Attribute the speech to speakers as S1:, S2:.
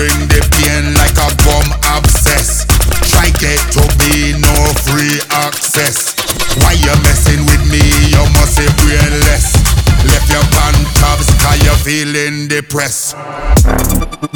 S1: bring the pain like a bum abscess. Try get to me, no free access. Why you messing with me? You must be brainless. Left your pan tabs cause you're feeling depressed.